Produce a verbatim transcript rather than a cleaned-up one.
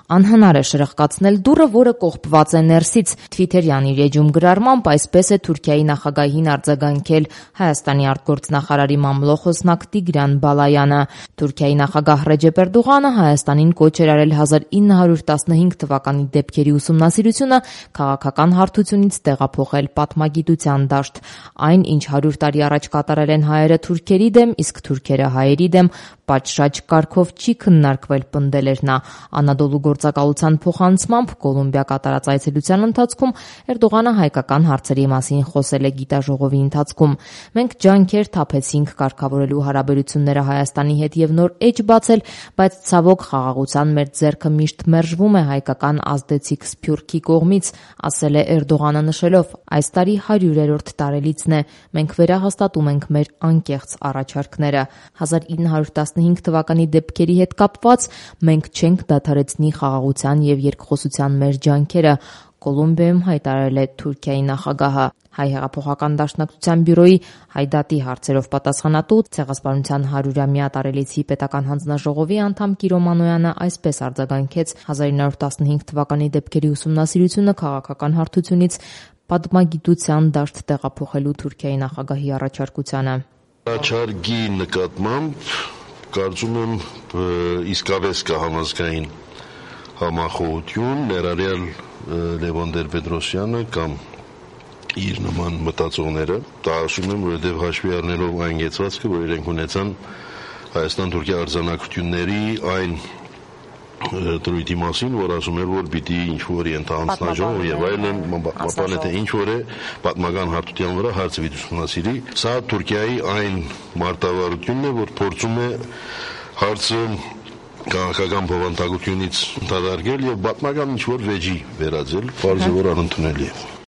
Անհնար է շրխկացնել դուռը, որը կողպված է ներսից։ Թվիթերյան իր էջում գրառմամբ այսպես է Թուրքիայի նախագահին արձագանքել Հայաստանի արտգործնախարարի մամլոխոսնակ Տիգրան Բալայանը։ Թուրքիայի նախագահ Ռեջեփ Էրդողանը Հայաստանին կոչ էր արել հազար ինը հարյուր տասնհինգ թվականի դեպքերի ուսումնասիրությունը քաղաքական հարթությունից տեղափոխել պատմագիտության դաշտ։ Այն, ինչ հարյուր տարի առաջ կատարել են հայերը թուրքերի դեմ, իսկ թուրքերը հայերի դեմ, պատշաճ կարգով չի քննարկվել, պնդել էր նա։ Անադոլու գործակալության փոխանցմամբ Կոլումբիա կատարած այցելության ընթացքում Էրդողանը հայկական հարցերի մասին խոսել է գիտաժողովի ընթացքում։ Մենք ջանքեր թափեցինք կարգավորելու հարաբերությունները Հայաստանի հետ եւ նոր էջ բացել, բայց ցավոք խաղաղության մեր ձեռքը միշտ մերժվում է հայկական ազդեցիկ սփյուռքի կողմից, ասել է Էրդողանը նշելով. այս տարի հարյուրերորդ տարելիցն է, մենք վերահաստատում ենք մեր անկեղծ առաջարկները։ հազար ինը հարյուր տասնհինգ թվականի դեպքերի հետ կապված մենք չենք դադարեցնի խաղաղության եւ երկխոսության մեր ջանքերը, Կոլումբիայում հայտարարել է Թուրքիայի նախագահը։ Հայ հեղափոխական դաշնակցության բյուրոյի Հայդատի հարցերով պատասխանատու Ցեղասպանության հարյուրամյա տարելիցի պետական հանձնաժողովի անդամ Կիրո Մանոյանը այսպես արձագանքեց հազար ինը հարյուր տասնհինգ թվականի դեպքերի ուսումնասիրությունը քաղաքական հարթությունից պատմագիտության դաշտ տեղափոխելու Թուրքիայի նախագահի առաջարկությանը։ Առաջարկի նկատմամբ կարծում եմ իսկապես կա համազգային համախոհություն, ներառյալ Լևոն Տեր-Պետրոսյանը կամ իր նման մտածողները, դա ասում եմ, որովհետև հաշվի առնելով այն կեցվածքը, որ իրենք ունեցան Հայաստան-Թուրքիա արձանագրությունների այն դրույթի մասին, որ ասում էր, որ պիտի ինչ-որ ենթահանձնաժողով եւ այլն, մապանը թե ինչ-որ է պատմական հարթության վրա հարցը ուսումնասիրի։ Սա Թուրքիայի այն մարտավարությունն է, որ փորձում է հարցը քաղաքական բովանդակությունից ընդհատարկել եւ պատմական ինչ-որ վեճի վերածել, բարձր որ անընդունելի է։